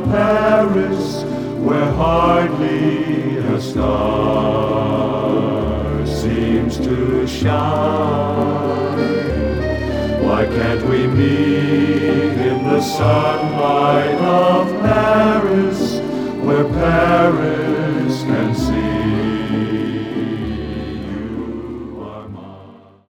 Paris, where hardly a star seems to shine. Why can't we meet in the sunlight of